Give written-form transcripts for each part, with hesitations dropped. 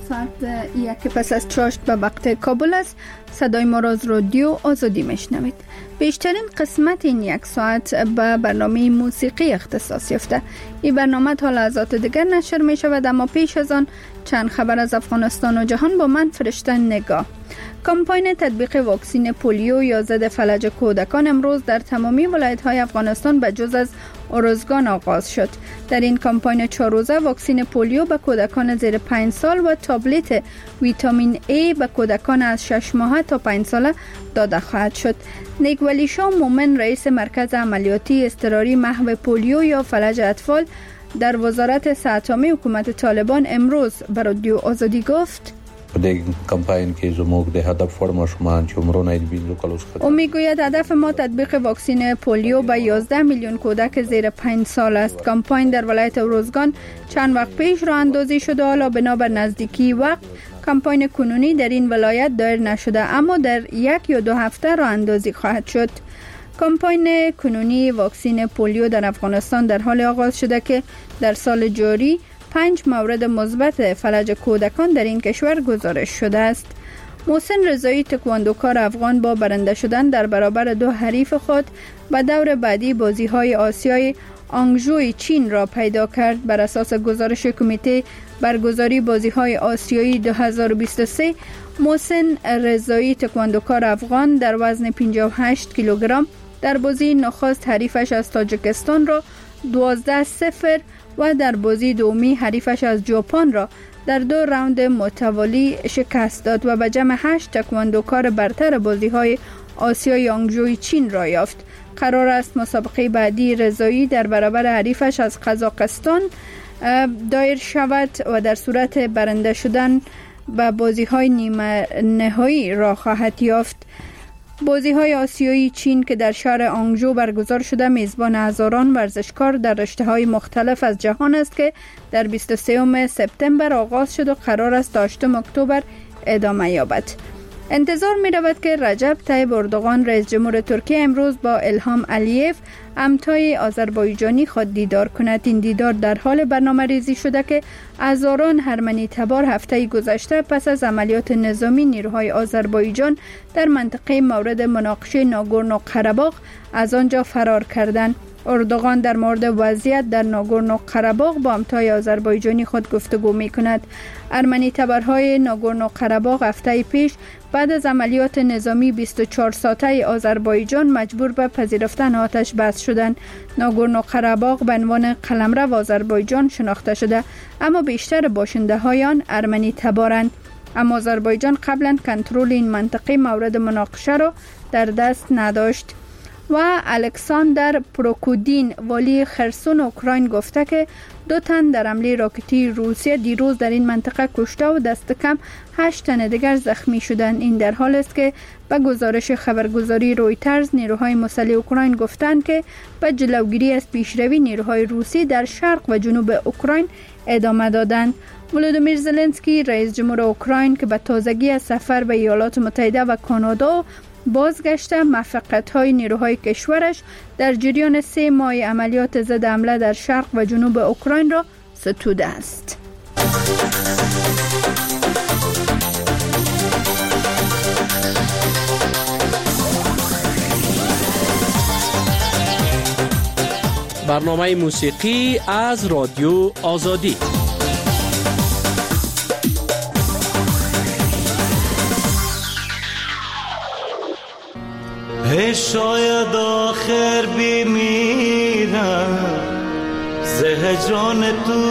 ساعت 1 پس از چاشت به وقت کابل است. صدای ما را از رادیو آزادی میشنوید. بیشترین قسمت این یک ساعت به برنامه موسیقی اختصاص یافته. این برنامه تا لحظات دیگر نشر می شود، اما پیش از آن چند خبر از افغانستان و جهان با من فرشته نگاه. کمپاین تطبیق واکسین پولیو یا ضد فلج کودکان امروز در تمامی ولایت‌های افغانستان به جز از ارزگان آغاز شد. در این کمپاین 4 روزه واکسین پولیو به کودکان زیر 5 سال و تابلت ویتامین A به کودکان از 6 ماهه تا 5 ساله داده خواهد شد. نیک ولی شاه مومن رئیس مرکز عملیاتی اضطراری محو پولیو یا فلج اطفال در وزارت صحت عامه حکومت طالبان امروز به رادیو آزادی گفت: په کمپاین کې زموږ د هدف وړ ماشومان چې عمرونه یې 20 کالو څخه او میگوید هدف ما تطبیق واکسین پولیو به 11 میلیون کودک زیر 5 سال است. کمپاین در ولایت ارزگان چند وقت پیش راه اندازی شده، حالا بنابر نزدیکی وقت کمپاین کنونی در این ولایت دایر نشده، اما در 1 یا 2 هفته راه اندازی خواهد شد. کمپاین کنونی واکسین پولیو در افغانستان در حال آغاز شده که در سال جاری 5 مورد مثبت فلج کودکان در این کشور گزارش شده است. محسن رضایی تکواندوکار افغان با برنده شدن در برابر 2 حریف خود به دور بعدی بازی‌های آسیای آنگژوی چین را پیدا کرد. بر اساس گزارش کمیته برگزاری بازی‌های آسیایی 2023 محسن رضایی تکواندوکار افغان در وزن 58 کیلوگرم در بازی نخست حریفش از تاجیکستان را 12-0 و در بازی دومی حریفش از ژاپن را در 2 راوند متوالی شکست داد و به جمع 8 تکواندوکار برتر بازی‌های آسیای آنگژوی چین را یافت. قرار است مسابقه بعدی رضایی در برابر حریفش از قزاقستان دایر شود و در صورت برنده شدن به بازی‌های نیمه نهایی را خواهد یافت. بازی‌های آسیایی چین که در شهر آنگژو برگزار شده میزبان هزاران ورزشکار در رشته‌های مختلف از جهان است که در 23 سپتامبر آغاز شد و قرار است تا 8 اکتبر ادامه یابد. انتظار می رود که رجب طیب اردوغان رئیس جمهور ترکیه امروز با الهام علیف همتای آذربایجانی خود دیدار کند. این دیدار در حال برنامه ریزی شده که هزاران ارمنی تبار هفته گذشته پس از عملیات نظامی نیروهای آذربایجان در منطقه مورد مناقشه ناگورنو قره‌باغ از آنجا فرار کردند. اردوغان در مورد وضعیت در ناگورنو قره‌باغ با همتای آذربایجانی خود گفتگو می کند. ارمنی تبرهای ناگورنو قره‌باغ هفته پیش بعد از عملیات نظامی 24 ساعته آذربایجان مجبور به پذیرفتن آتش بس شدند. ناگورنو قره‌باغ به عنوان قلمرو آذربایجان شناخته شده، اما بیشتر باشنده های آن ارمنی تبارند. اما آذربایجان قبلا کنترل این منطقه مورد مناقشه را در دست نداشت. و الکساندر پروکودین والی خرسون اوکراین گفته که 2 تن در حمله راکتی روسیه دیروز در این منطقه کشته و دست کم 8 تن دیگر زخمی شدند. این در حال است که به گزارش خبرگزاری رویترز نیروهای مسلح اوکراین گفتند که به جلوگیری از پیشروی نیروهای روسی در شرق و جنوب اوکراین ادامه دادند. ولودیمیر زلنسکی رئیس جمهور اوکراین که به تازگی از سفر به ایالات متحده و کانادا بازگشته موفقیت‌های نیروهای کشورش در جریان 3 ماه عملیات ضد حمله در شرق و جنوب اوکراین را ستوده است. برنامه موسیقی از رادیو آزادی. شاید آخر بمیرم زهجان تو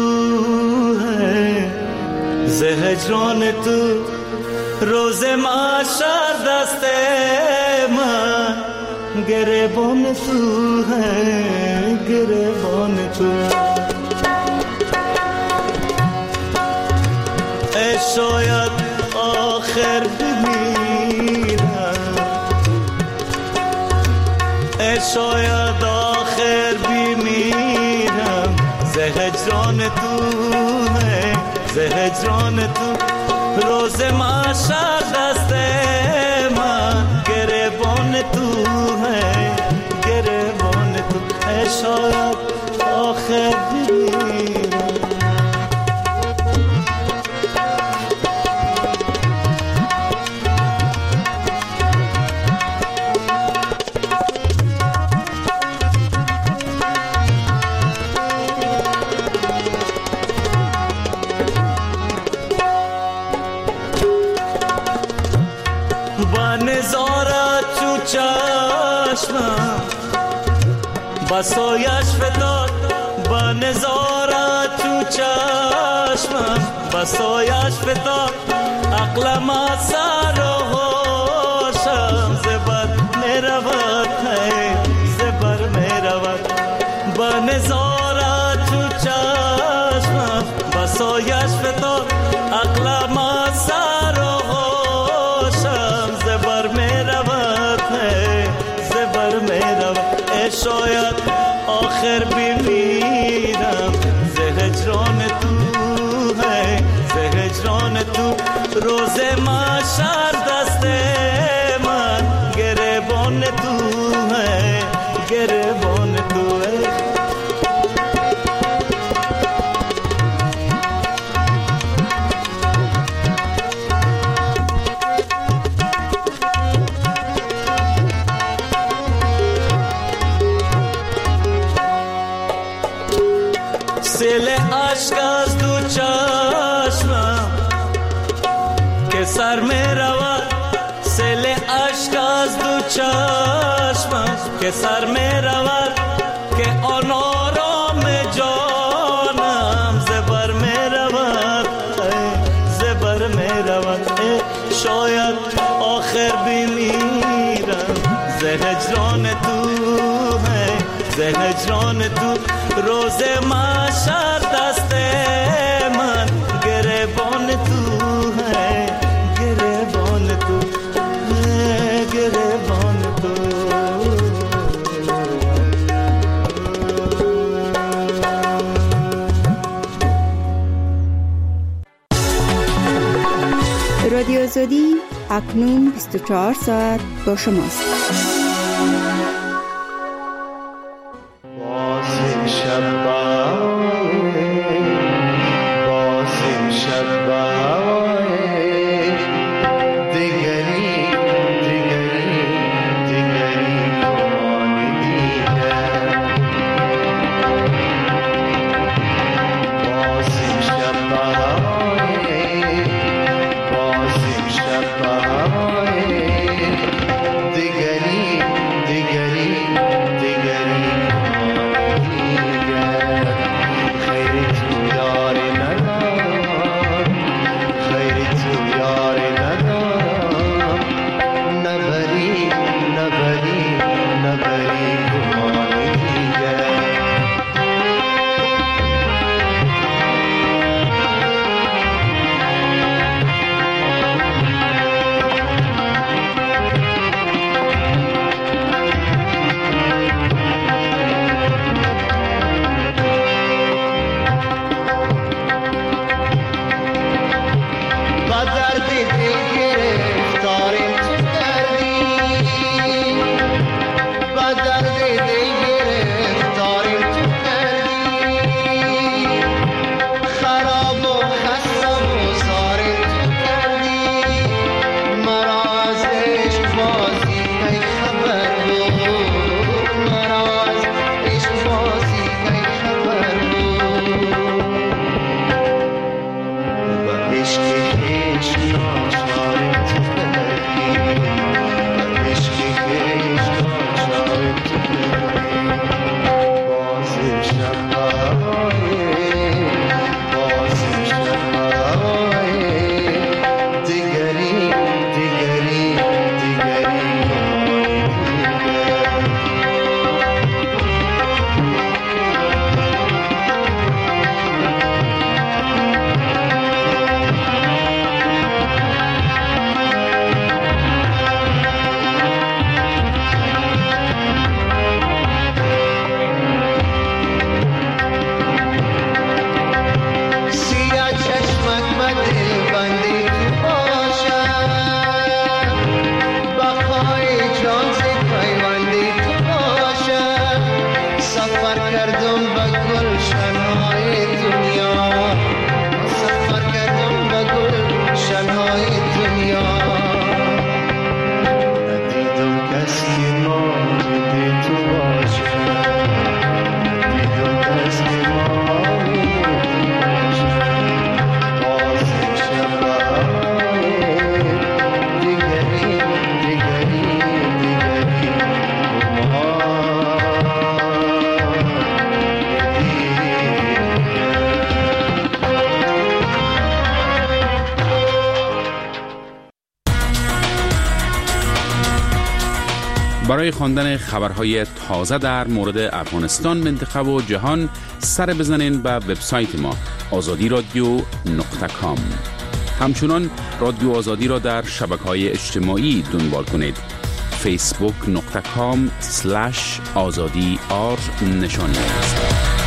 ہے زهجان تو روز محشر دست من گریبان تو ہے گریبان تو شاید آخر شاید آخر بمیرم زهجان تو ہے زهجان تو روز محشر دست من گریبان تو ہے گریبان تو شاید آخر بمیرم بسایش فتاد با نظارت تو چشمم، بسایش فتاد عقلم از سر و هوشم، زبر می رود زبر می رود با نظارت تو چشمم، بسایش فتاد عقلم از سر و هوشم، زبر می رود زبر می رود. شاید آخر بمیرم ز هجران تو ز هجران تو، روز محشر دست من گریبان تو گریبان تو. سیل عشق از دو چشمم که سر می رود، سیل عشق از دو چشمم که سر می رود، که آن آرام جانم زبر می رود زبر می رود. شاید آخر بمیرم ز هجران تو ز هجران تو، روز محشر دست من گریبان تو گریبان تو گریبان تو. رادیو آزادی اکنون 24 ساعت با شماست. برای خواندن خبرهای تازه در مورد افغانستان، منطقه و جهان سر بزنین به وبسایت ما azadiradio.com. همچنان رادیو آزادی را در شبکه‌های اجتماعی دنبال کنید. facebook.com/azadi_r نشانی است.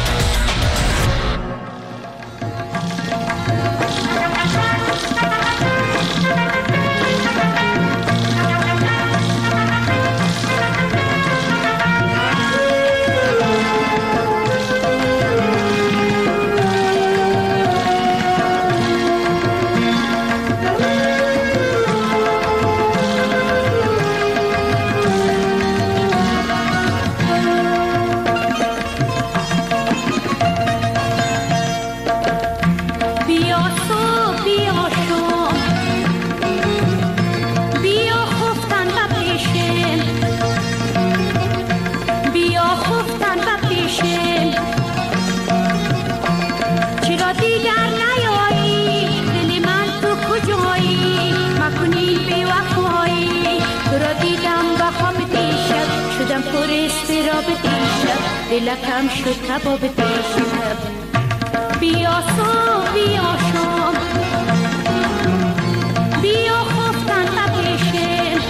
دلکم شد کباب دیشب. بیا صبح بیا شام، بیا خفتن بپیشیم.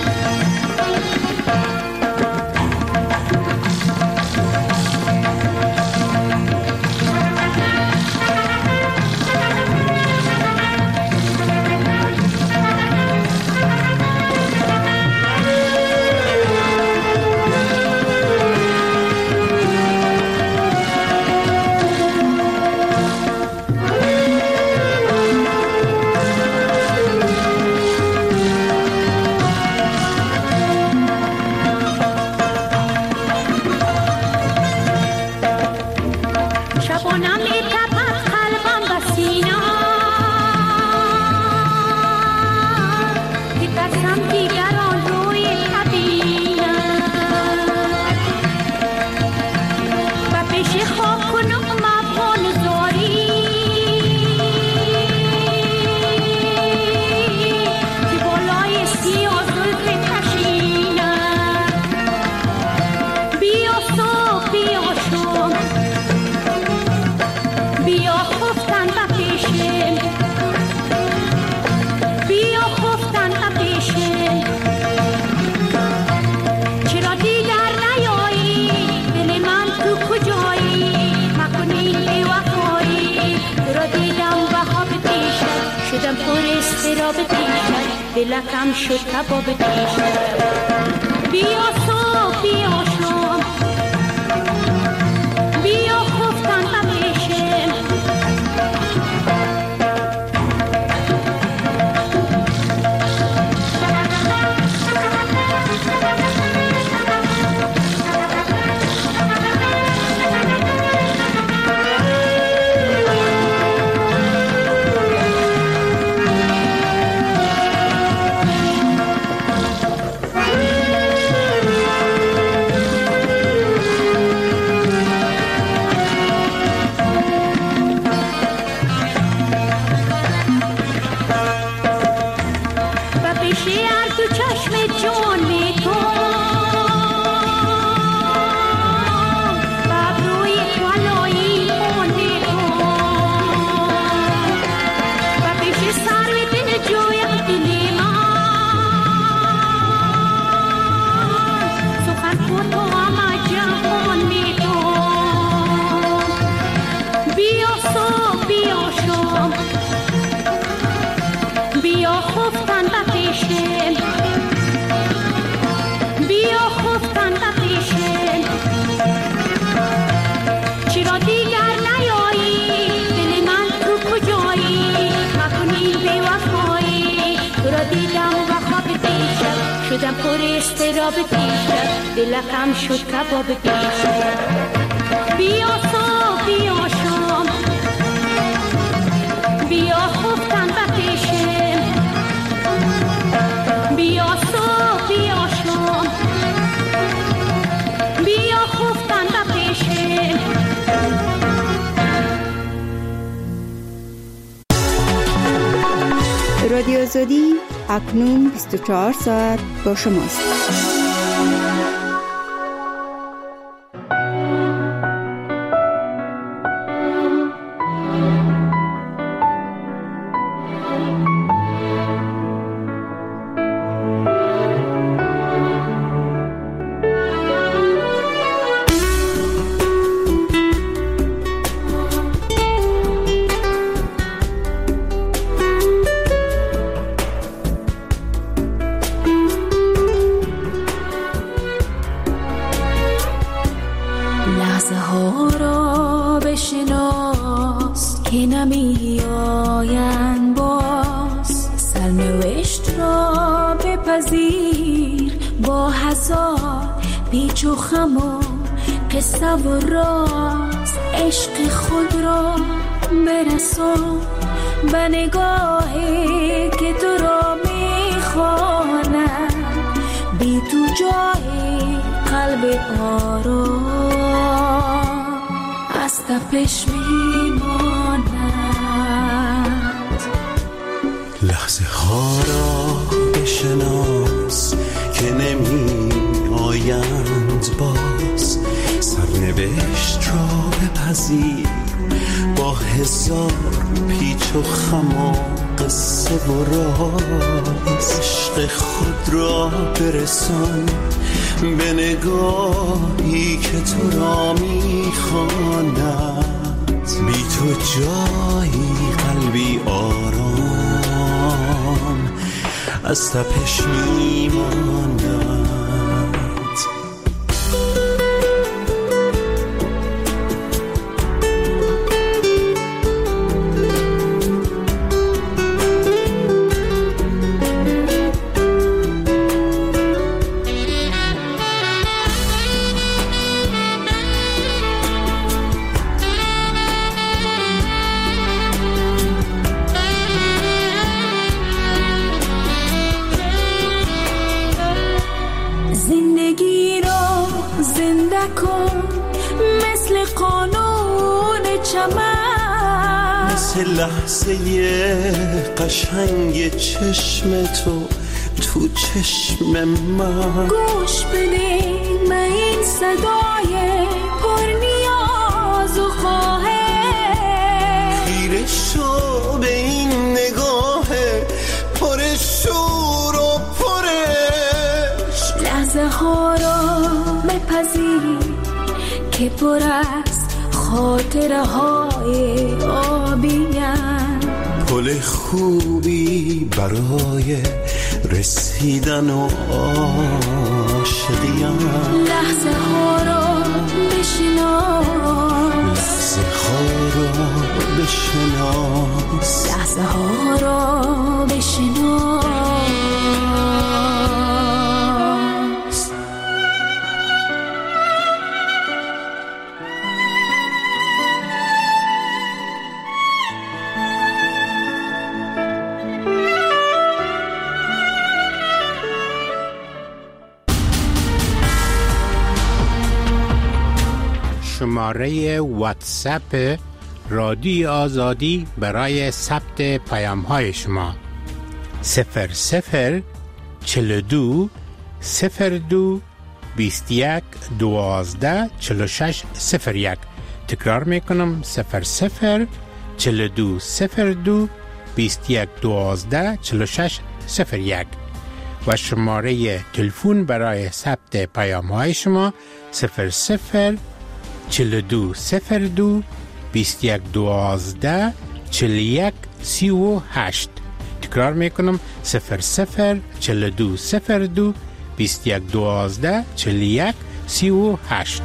دلکم شد کباب دیشب. بیا صبح بیا شام، بیا خفتن بپیشیم. شدم پر استراب دیشب، دلکم شد کباب دیشب. بیا صبح بیا شام، بیا خفتن بپیشیم. بیا صبح بیا شام، بیا خفتن بپیشیم. رادیو آزادی اکنون 24 ساعت با شماست. لحظه ها را بشناس که نمی آیند باز، سرنوشت را بپذیر با هزار پیچ و خم و قصه و راز. عشق خود را برسان به نگاهی که تو را میخواند، بی تو جای قلب آرام از تپش میماند. لحظه ها را بشناس که نمی آیند باز، سرنوشت را بپذیر با هزار پیچ و خم و قصه و راز. عشق خود را برسان به نگاهی که تو را میخواند، بی تو جایی قلبی آرام از تپش میماند. زندگی را زنده کن مثل قانون چمن، مثل لحظه قشنگ چشم تو تو چشم من. گوش بده من این صدای پر نیاز و خواهش، خیره شو به این نگاه پر شور و پرش. لحظه ها را بپذیر که پر از خاطره های آبی‌اند، پل خوبی برای رسیدن و عاشقی‌اند. لحظه ها را بشناس، لحظه ها را بشناس، لحظه ها را بشناس. شماره واتساپ رادیو آزادی برای ثبت پیام های شما 00 42 02 21 12 46 01. تکرار میکنم 00 42 02 21 12 46 01. و شماره تلفن برای ثبت پیام های شما 00 42 02 21 12 41 38. تکرار میکنم 00 42 02 21 12 41 38.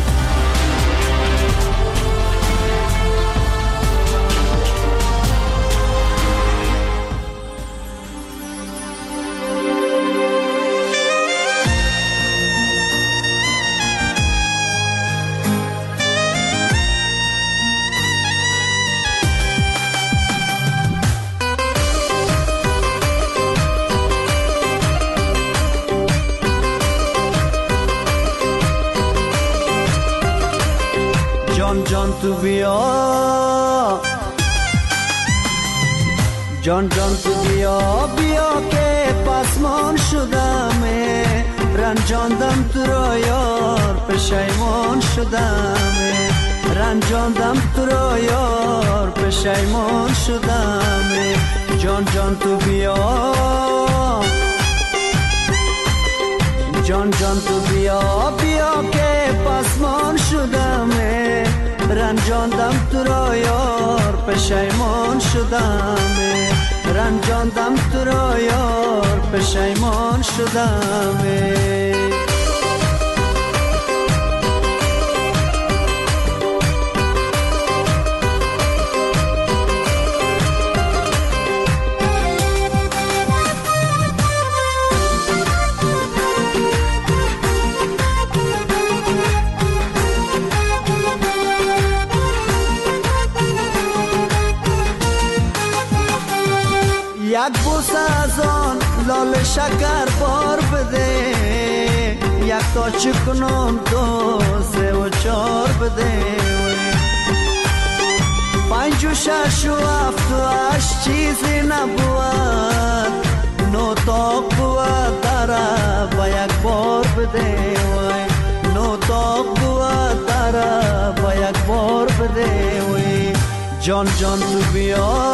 جان تو بیا، جان تو بیا بیا که پسمان شدم، رنجاندم تو را یار پشیمان شدم، رنجاندم تو را یار پشیمان شدم. جان تو بیا، جان تو بیا بیا که پسمان شدم، رنجاندم تو را یار پشیمان شدم، رنجاندم تو را یار پشیمان شدم. بوسه از آن لال شکر بار بده، یک تا چی کنم 2 3 و 4 بده، 5 و 6 و 7 و 8 چیزی نبود، 9 تا بود داره با یک بار بده، 9 تا بود داره با یک بار بده. جان جان تو بیا،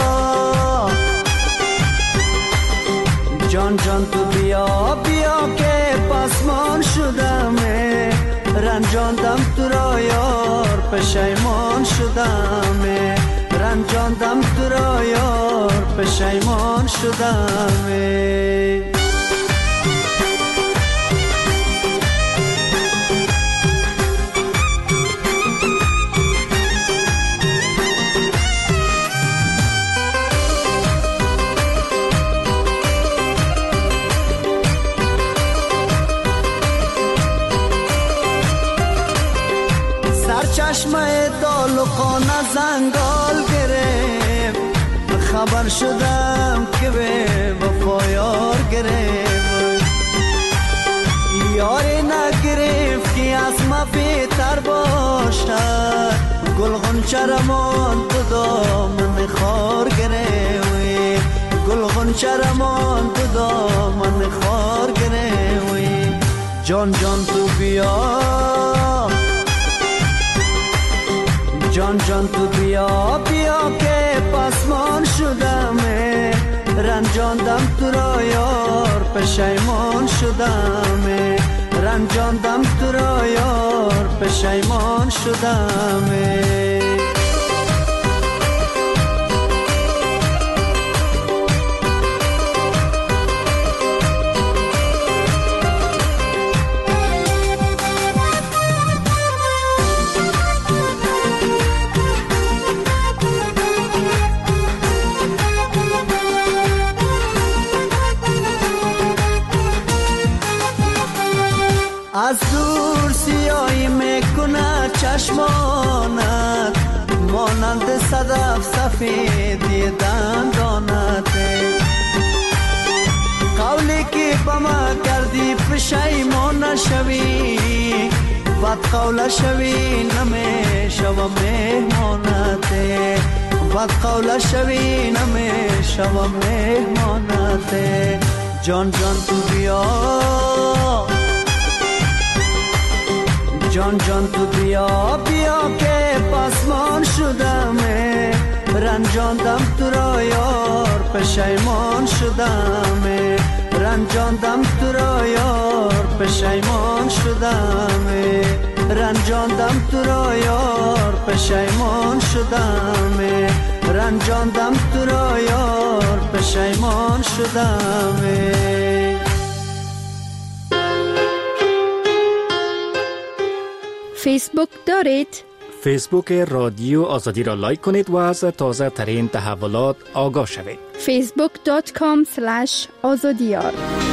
جان جان تو بیا بیا که پسمان شدمه، رنجاندم تو را یار پشیمان شدمه، رنجاندم تو را یار پشیمان شدمه. چشمه تعلقانه زنگال گرفت، خبر شدم که به وفا یار گرفت، یاری نگرفت که از ما بهتر باشد، گل غنچه رمان تو دامن خار گرفت، گل غنچه رمان تو دامن خار گرفت. جان جان تو بیا، جان جان تو بیا بیا که پسمان شدمه، رنجاندم تو را یار پشیمان شدمه، رنجاندم تو را یار پشیمان شدمه. از دور سیاهی میکنه چشمانت، مانند صدف سفیدی دندانت، قولی که با ما کردی پشیمان نشوی، بد قول شوی نمیشوم مهمانت، بد قول شوی نمیشوم مهمانت. جان جان تو بیا، جان جان تو بیا بیا که پسمان شدمه، رنجاندم تو را یار پشیمان شدمه، رنجاندم تو را یار پشیمان شدمه، رنجاندم تو را یار پشیمان شدمه، رنجاندم تو را یار پشیمان شدمه. فیسبوک دارید؟ فیسبوک رادیو آزادی را لایک کنید و از تازه ترین تحولات آگاه شوید. facebook.com/azadiyar.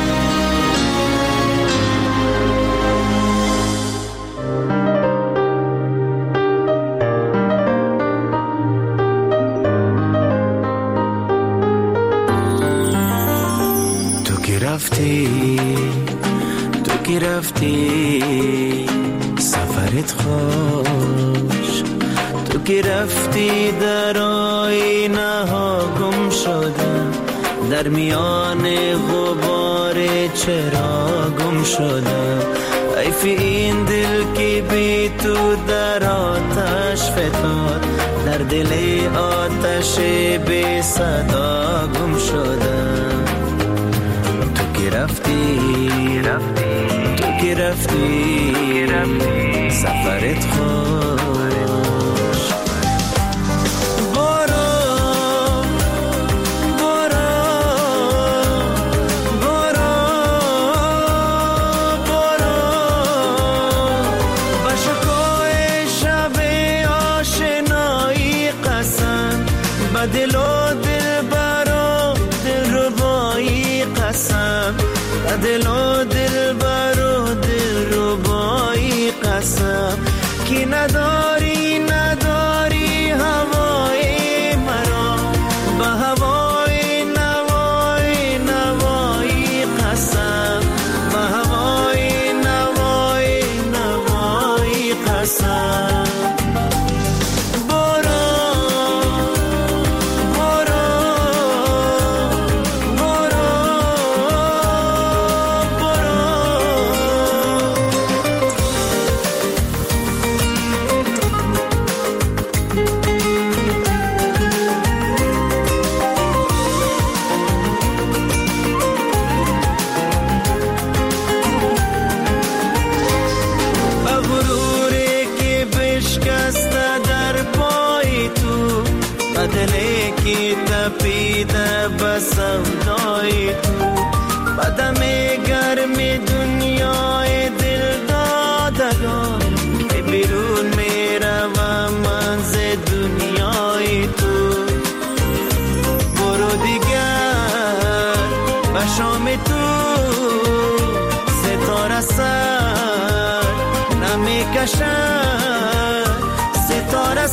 تو که رفتی سفرت خوش، تو که رفتی در آینه ها گم شدم، در میان غبار چرا گم شدم، حیف این دل که بی تو در آتش فتاد، در دل آتش بی صدا گم شدم. تو که رفتی سفرت خوش، برو با شکوه شب آشنایی قسم، با دل و دلبر و دلربایی قسم، با دل و دلبر و دلربایی قسم، که نداری هوای مرا، با هوای نوای زندگی تپیده به سودای تو، بدم گرم دنیای دل دادگان که بیرون میروم من ز دنیای تو. برو دیگر به شام تو ستاره سر نمیکشد، ستاره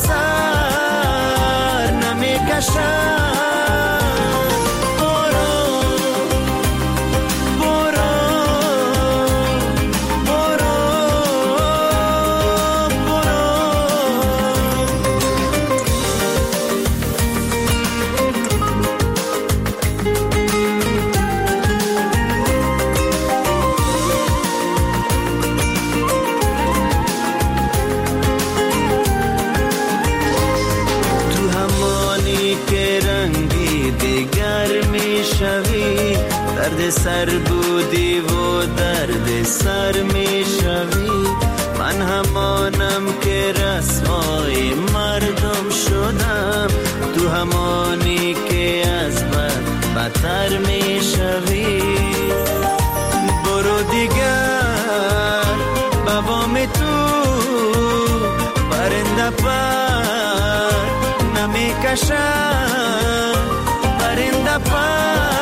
سر نمیکشد. درد سر بودی و درد سر می شوی، من همانم که رسوای مردم شدم، تو همانی که از من بدتر می شوی. برو دیگر بابام تو پرنده پر نمی کشم، پرنده پر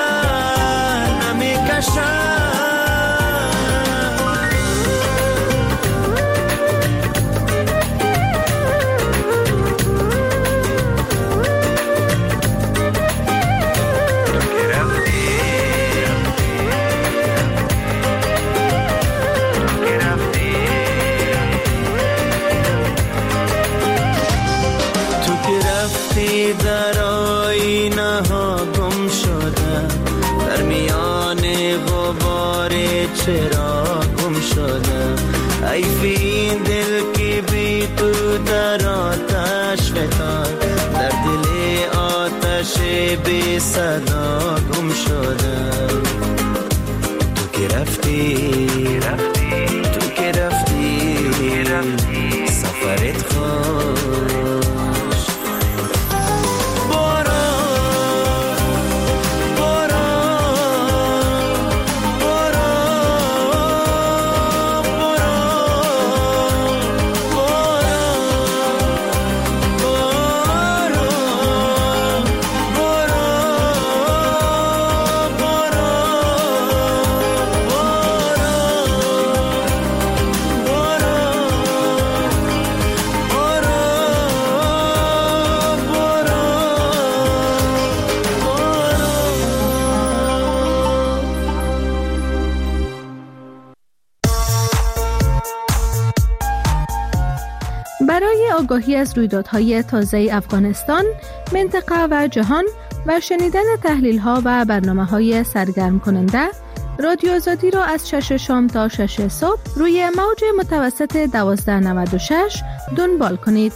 در آینه ها گم شده، در میان غبار چرا گم شده. حیف این دل که بی تو در آتش فتاد، در دل آتش بی صدا گم شده. تو که رفتی تو که رفتی سفرت خوش. برای آگاهی از رویدادهای تازه افغانستان، منطقه و جهان و شنیدن تحلیل‌ها و برنامه‌های سرگرم کننده، رادیو آزادی را از 6 شام تا 6 صبح روی موج متوسط 1296 دنبال کنید.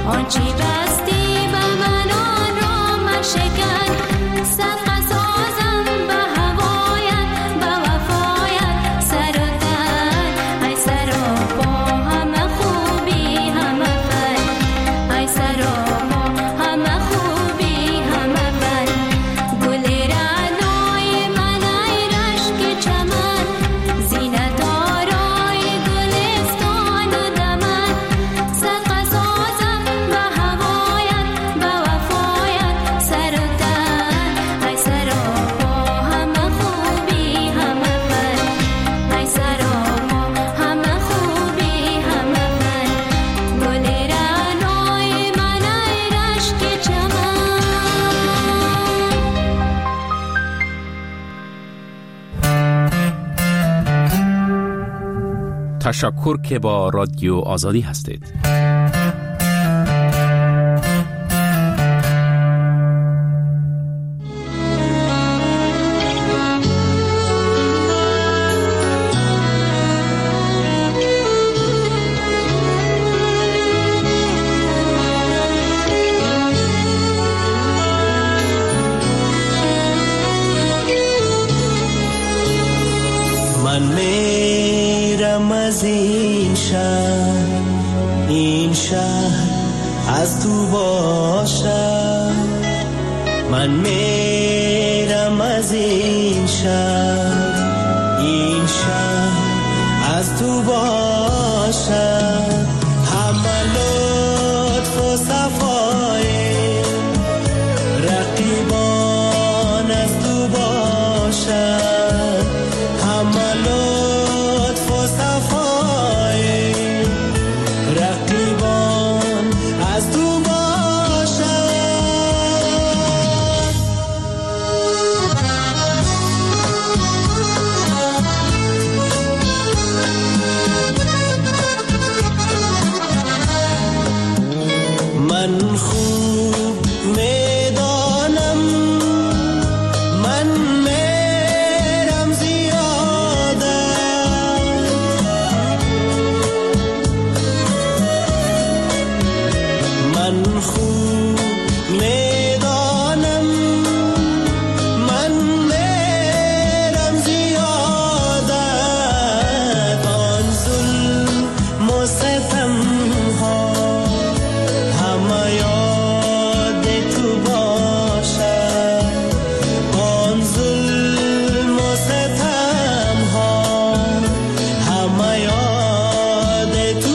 آنچه بستی به من آن را مشکن صدقه سازم به هوایت به وفایت سر و تن ای سراپا همه خوبی همه فن ای سراپا همه خوبی همه فن گل رعنای من ای رشک چمن زینت آرای گلستان و دمن صدقه سازم به هوایت به وفایت سر و تن ای سراپا همه خوبی همه فن ای سراپا همه خوبی همه فن گل رعنای من ای رشک چمن. تشکر که با رادیو آزادی هستید. من میرم از این شهر از تو باشم من میرم از این شهر از تو باشم همه لطف و صفای رقیبان از تو باشم همه لطف و صفای رقیبان از تو من خوب میدانم من میرم زیاده من خوب میدانم من میرم زیاده آن ظلم و ستم ها همه یاد تو باشد آن ظلم و ستم ها همه یاد تو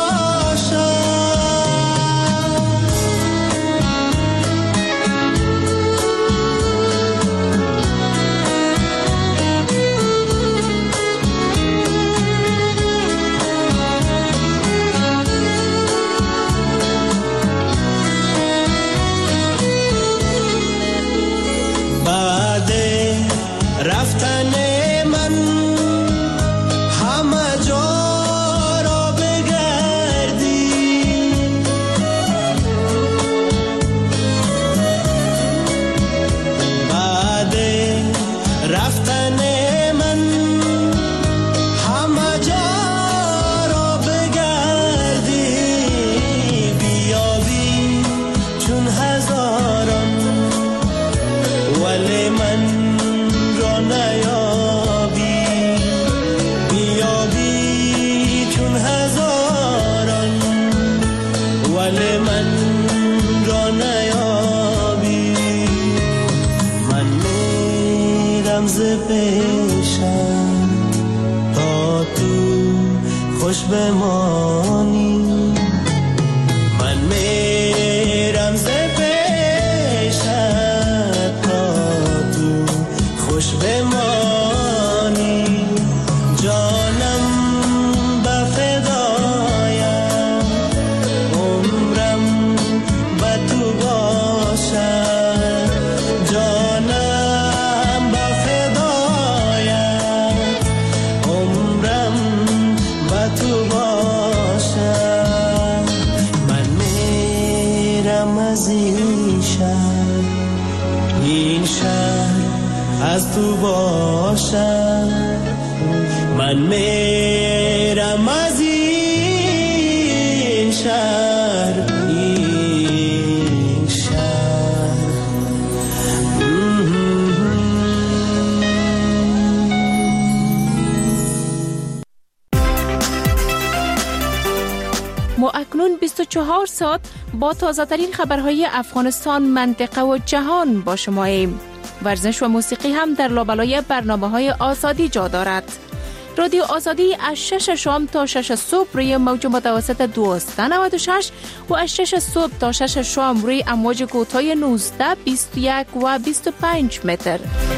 بعد رفتن من همه جا را بگردی بعد رفتن من همه جا را بگردی بیابی چون هزاران ولی من را نیابی بیابی چون هزاران ولی من را نیابی من میرم ز پیشم تا تو خوش بمانی من میرم ز پیشت تا تو خوش بمانی جانم به فدایم عمرم به تو باشد جانم به فدایم عمرم به تو باشد من میرم از این شهر از تو باشم من میرم از این شهر 24 ساعت با تازه ترین خبرهای افغانستان، منطقه و جهان با شما ایم. ورزش و موسیقی هم در لابلای برنامه‌های آزادی جا دارد. رادیو آزادی از 6 شام تا 6 صبح روی موج متوسط 1296 و از 6 صبح تا 6 شام روی امواج کوتاه 19، 21 و 25 متر.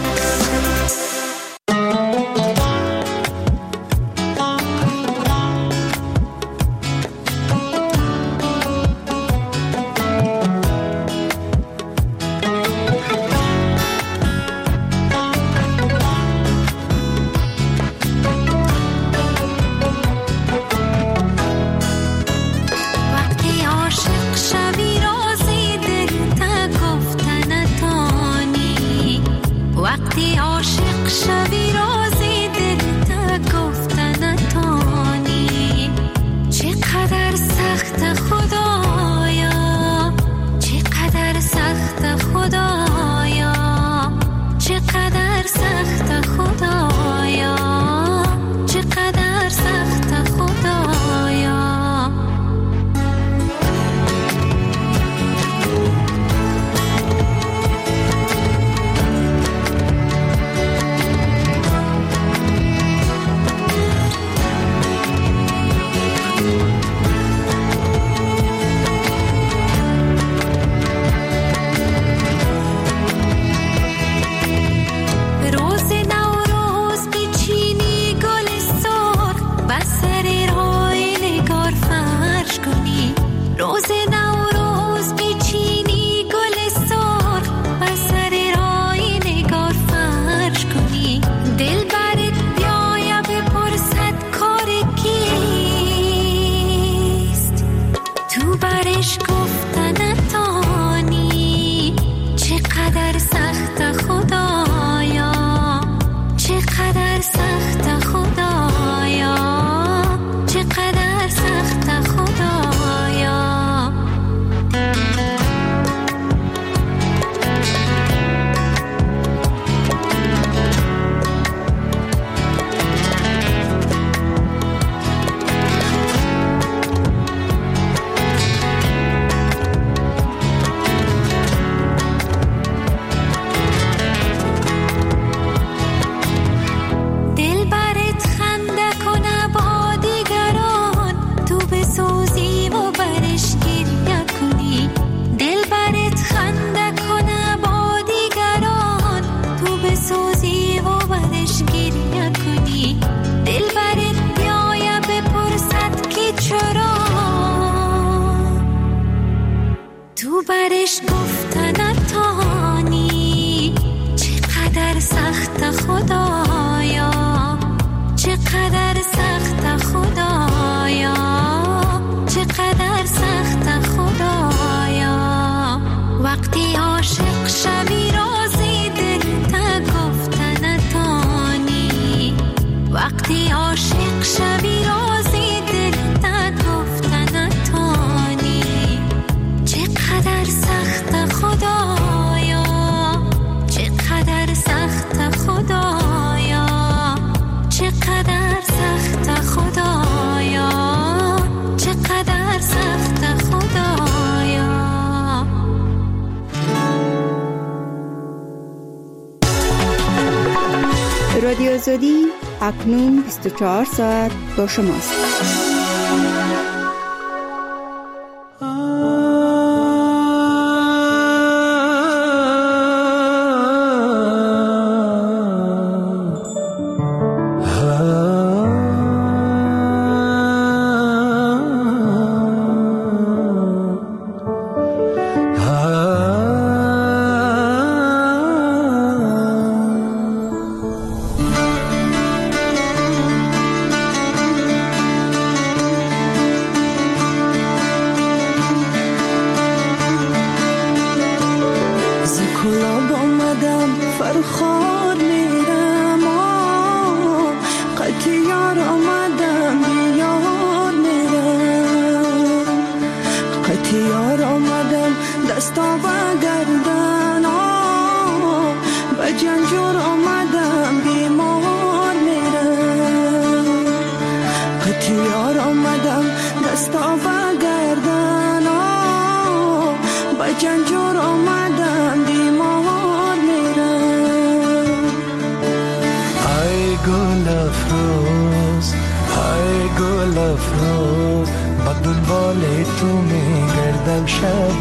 برش گفتن نتانی، چقدر سخت خدایا، چقدر سخت خدایا، چقدر سخت خدایا. وقتی عاشق شوی رازی دل تا گفتن نتانی، وقتی عاشق شوی رازی دل تا گفتن نتانی. چقدر سخت خدایا، چقدر سخت خدایا، چقدر سخت خدایا، چقدر سخت خدایا. رادیو آزادی اکنون 24 ساعت با شماست. دستا و گردن جنجور آمدم بیمار میرم. ای گل افروز ای گل افروز با دنبال تو میگردم شب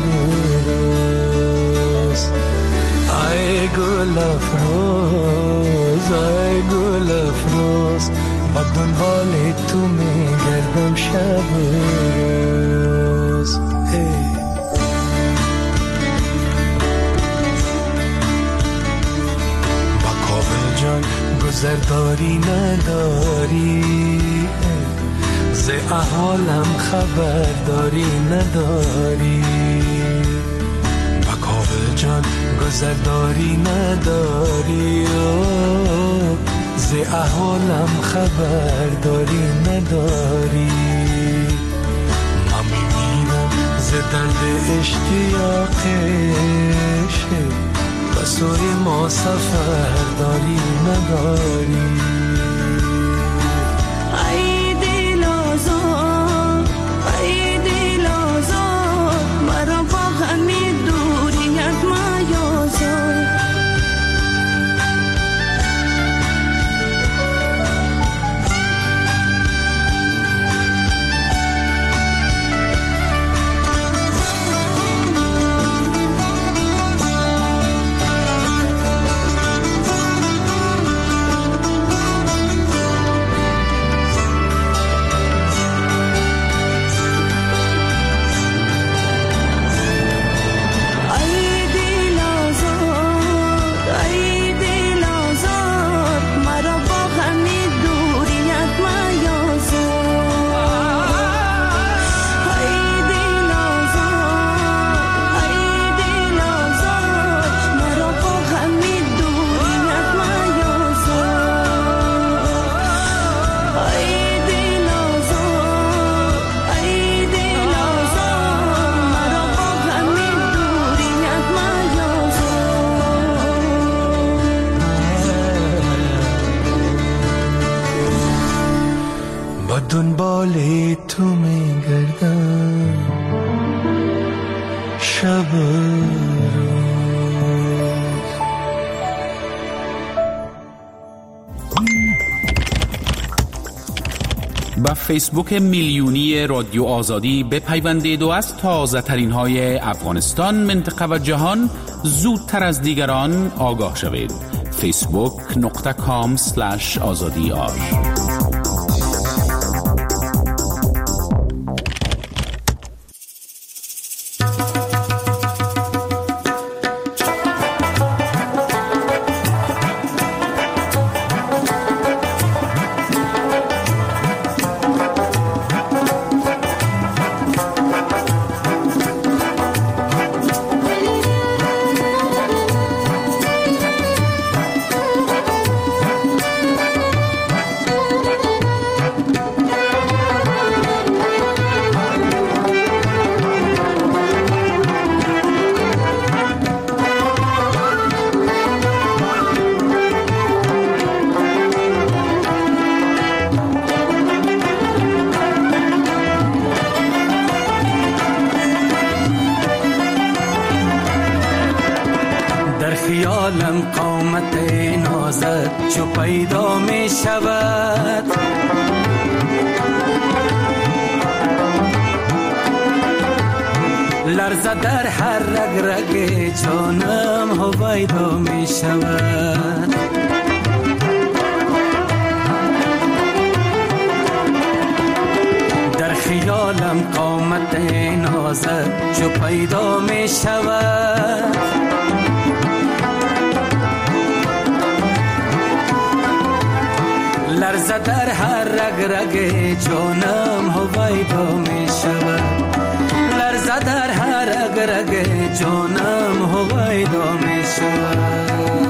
روز. ای گل افروز ای گل افروز با دنبال تو میگردم شب روز. با کابل جان گذرداری نداری، ز احوالم خبرداری نداری. با کابل جان گذرداری نداری، ز احوالم خبرداری نداری. من میمیرم ز درد اشتیاقش، و سوی ما سفرداری نداری. ای دل آزاد ای دل آزاد، مرا با همین دوریت میازاد. دنبال تو میگردم شب روز. با فیسبوک میلیونی رادیو آزادی بپیوندید و از تازه ترین های افغانستان، منطقه و جهان زودتر از دیگران آگاه شوید. facebook.com/azadi. خیالم قامت نازت چو پیدا می شود، لرزه در هر رگ رگ جانم هویدا می شود. در خیالم قامت نازت چو پیدا می شود، لرزه در هر رگ رگ جانم هویدا می شود، لرزه در هر رگ رگ جانم هویدا می شود.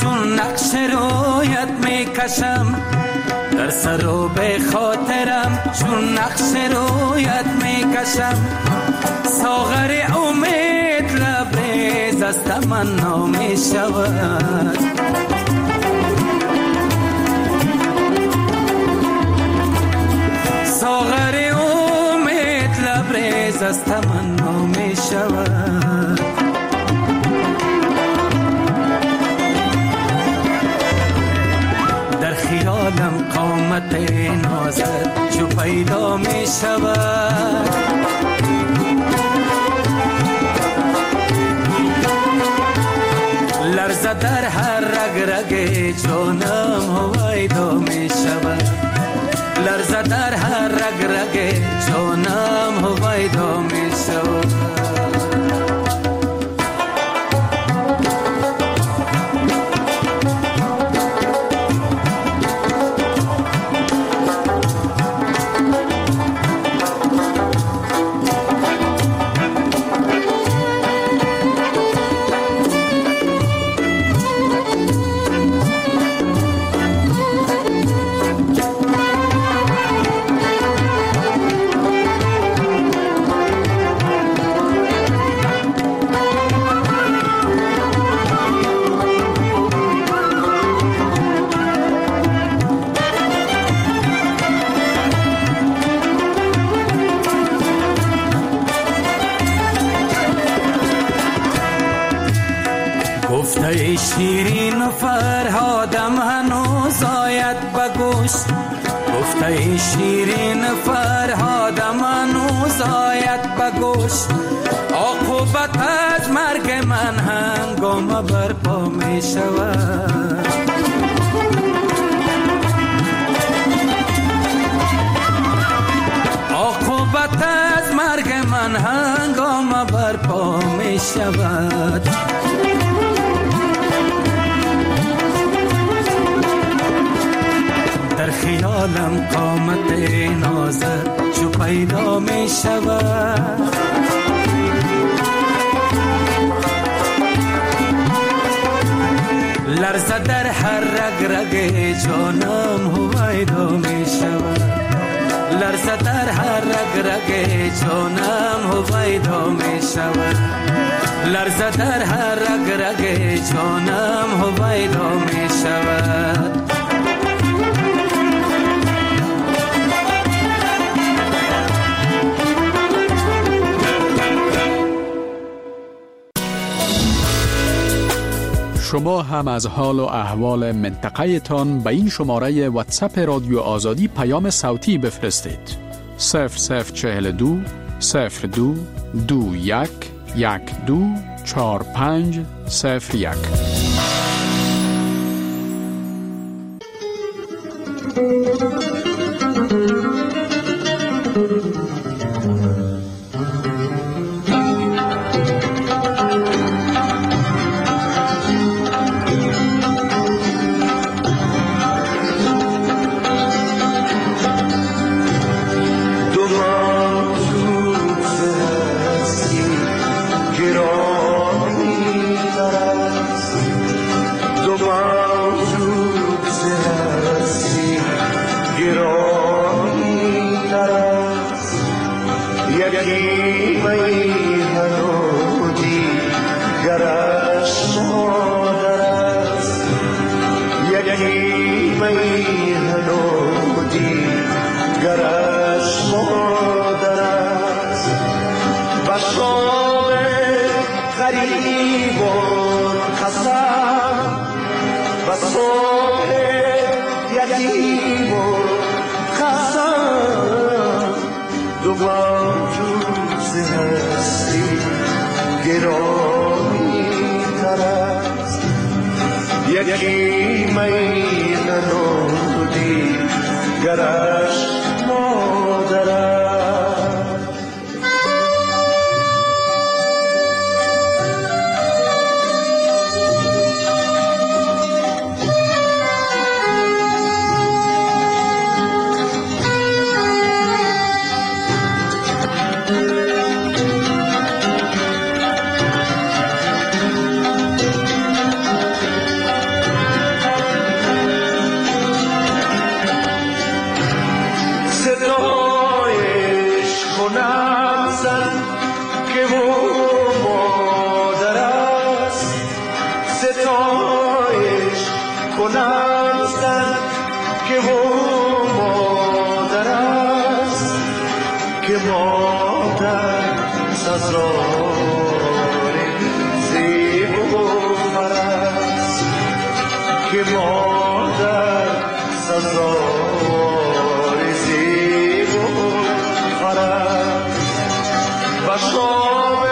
چون نقش رویت میکشم در سر و به خاطرم، چون نقش رویت میکشم. ساغر امید لبریز از تمنا میشود، ساغر امید لبریز از تمنا میشود. در خیالم قامت نازت جو پیدا می شود، لرزه در هر رگ رگ جانم هویدا می شود، لرزه در هر رگ رگ جانم هویدا می شود. گفته شیرین و فرهادم هنوز آید بگوش، گفته شیرین و فرهادم هنوز آید بگوش. عاقبت از مرگ من هنگام برپا می شود، عاقبت از مرگ من هنگام برپا می شود. در خیالم قامت نازت جو پیدا می شود، لرزه در هر رگ رگ جانم هویدا می شود، لرزه در هر رگ رگ جانم هویدا می شود، لرزه در هر رگ رگ جانم هویدا می شود. شما هم از حال و احوال منطقه تان به این شماره واتساپ رادیو آزادی پیام صوتی بفرستید. 0042 02 21 12 45 01. که مادر سزار زیب و فرست، که مادر سزار زیب و فرست. و شام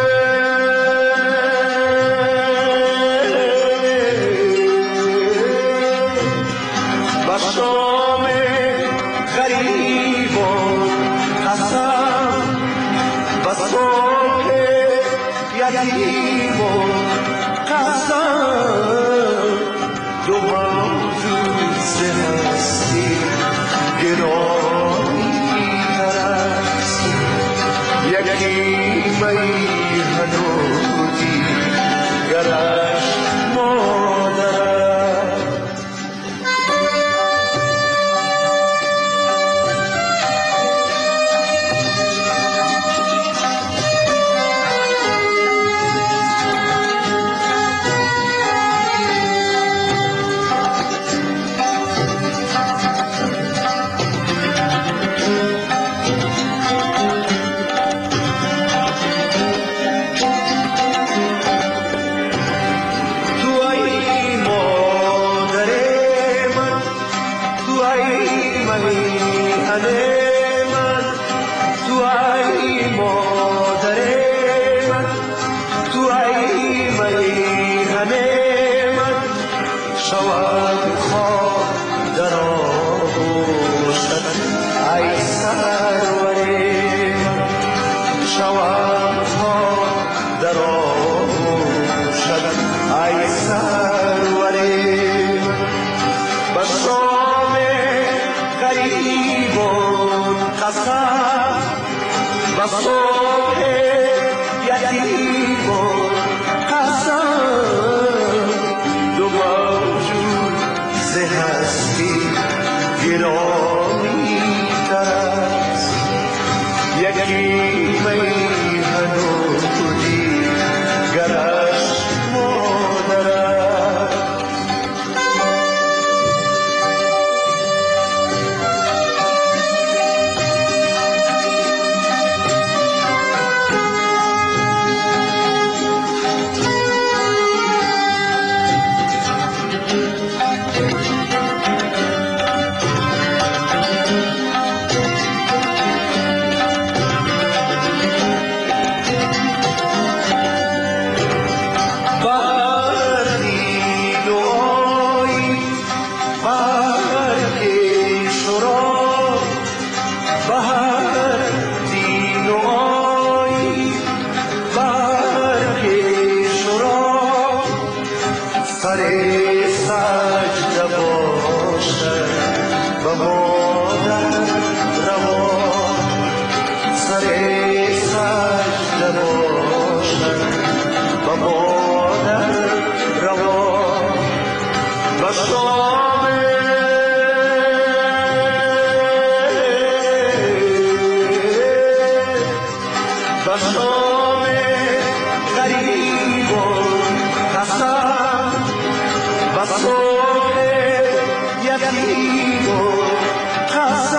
غریبان قسم و صبح یتیمان قسم، دو موجود ز هستی گرامی تر است. یکی میهن و دیگرش مادر. و صبح یتیمان قسم، دو موجود ز هستی گرامی تر است. یکی میهن و دیگرش مادر است. و صبح یتیمان قسم